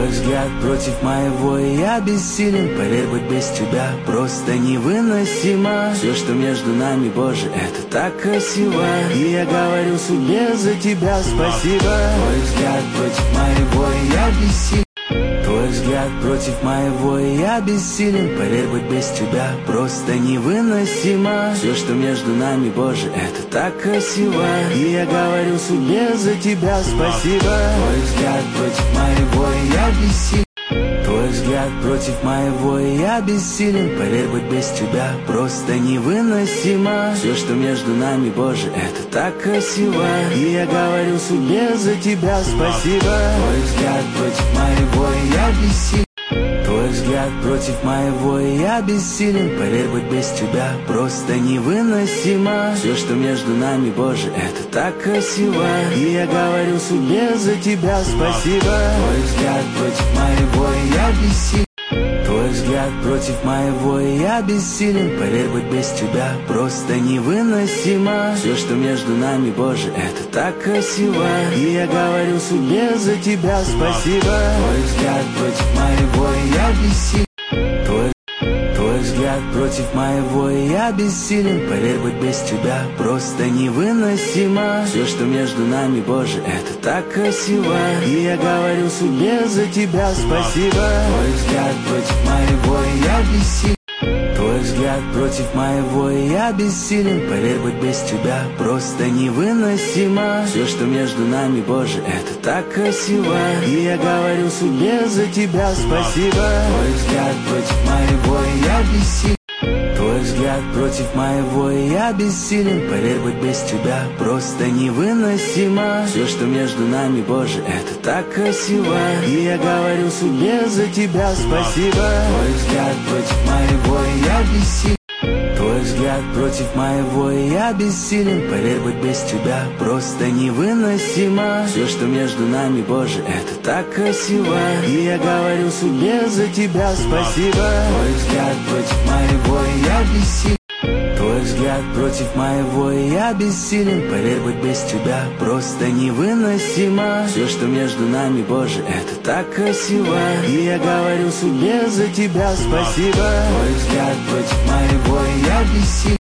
Твой взгляд против моего, и я бессилен. Поверь, быть без тебя просто невыносимо. Все, что между нами, Боже, это так красиво. И я говорю судьбе за тебя спасибо. Твой взгляд против моего, и я бессилен. Твой взгляд против моего, и я бессилен. Поверь, быть без тебя просто невыносимо. Все, что между нами, Боже, это так красиво. И я говорю судьбе за тебя спасибо. Твой взгляд против моего, и я бессилен. Твой взгляд против моего, и я бессилен. Поверь, быть без тебя просто невыносимо. Все, что между нами, Боже, это так красиво. И я говорю судьбе за тебя спасибо. Твой взгляд против моего, и я бессилен. Твой взгляд против моего, и я бессилен. Поверь, быть без тебя просто невыносимо. Все, что между нами, Боже, это так красиво. И я говорю судьбе за тебя спасибо. Твой взгляд против моего, и я бессилен. Твой взгляд против моего, и я бессилен. Поверь, быть без тебя просто невыносимо. Все, что между нами, Боже, это так красиво. И я говорю судьбе за тебя спасибо. Твой взгляд против моего, и я бессилен. Твой взгляд против моего, и я бессилен. Поверь, быть без тебя просто невыносимо. Все, что между нами, Боже, это так красиво. И я говорю судьбе за тебя спасибо. Твой взгляд против моего, и я бессилен. Твой взгляд против моего, и я бессилен. Поверь, быть без тебя просто невыносимо. Все, что между нами, Боже, это так красиво. И я говорю судьбе за тебя спасибо. Твой взгляд против моего, и я бессилен. Твой взгляд против моего, и я бессилен. Поверь, быть без тебя просто невыносимо. Все, что между нами, Боже, это так красиво. И я говорю судьбе за тебя спасибо. Твой взгляд против моего, и я бессилен. Твой взгляд против моего, и я бессилен. Поверь, быть без тебя просто невыносимо. Все, что между нами, Боже, это так красиво. И я говорю судьбе за тебя спасибо. Твой взгляд против моего, и я бессилен. Твой взгляд против моего, и я бессилен. Поверь, быть без тебя просто невыносимо. Все, что между нами, Боже, это так красиво. И я говорю судьбе за тебя спасибо. Твой взгляд против моего, и я бессилен.